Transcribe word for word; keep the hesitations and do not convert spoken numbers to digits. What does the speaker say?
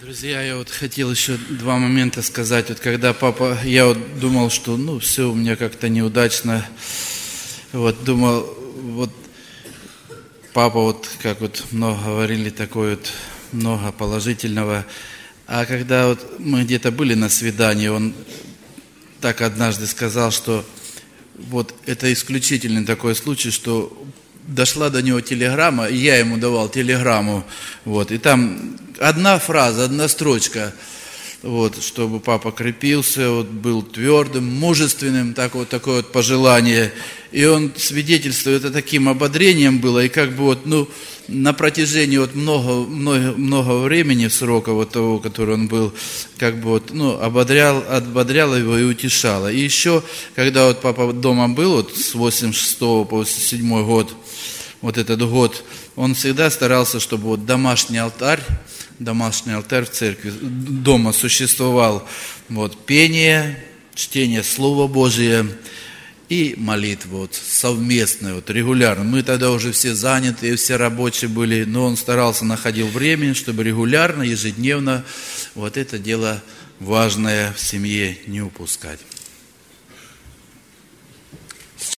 Друзья, я вот хотел еще два момента сказать. Вот когда папа, я вот думал, что ну все у меня как-то неудачно. Вот думал, вот папа вот как вот много говорили, такое вот много положительного. А когда вот мы где-то были на свидании, он так однажды сказал, что вот это исключительный такой случай, что дошла до него телеграмма, и я ему давал телеграмму, вот, и там одна фраза, одна строчка, вот, чтобы папа крепился, вот, был твердым, мужественным, так вот, такое вот пожелание, и он свидетельствует, это таким ободрением было, и как бы вот, ну, на протяжении вот много, много, много времени, срока вот того, который он был, как бы вот, ну, ободрял, ободрял его и утешало. И еще, когда вот папа дома был, вот с восемьдесят шестого по восемьдесят седьмой год, вот этот год, он всегда старался, чтобы вот домашний алтарь, домашний алтарь в церкви, дома существовал, вот, пение, чтение Слова Божия и молитва, вот, совместная, вот, регулярно. Мы тогда уже все заняты, все рабочие были, но он старался, находил время, чтобы регулярно, ежедневно вот это дело важное в семье не упускать.